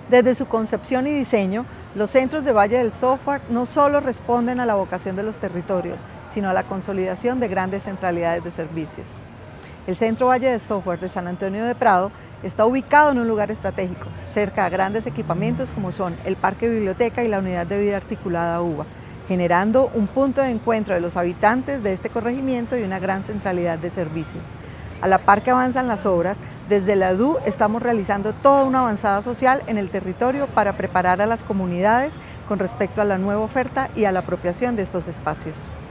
Desde su concepción y diseño, los centros de Valle del Software no solo responden a la vocación de los territorios, sino a la consolidación de grandes centralidades de servicios. El Centro Valle del Software de San Antonio de Prado está ubicado en un lugar estratégico, cerca a grandes equipamientos como son el Parque Biblioteca y la Unidad de Vida Articulada UBA, generando un punto de encuentro de los habitantes de este corregimiento y una gran centralidad de servicios. A la par que avanzan las obras, desde la DU estamos realizando toda una avanzada social en el territorio para preparar a las comunidades con respecto a la nueva oferta y a la apropiación de estos espacios.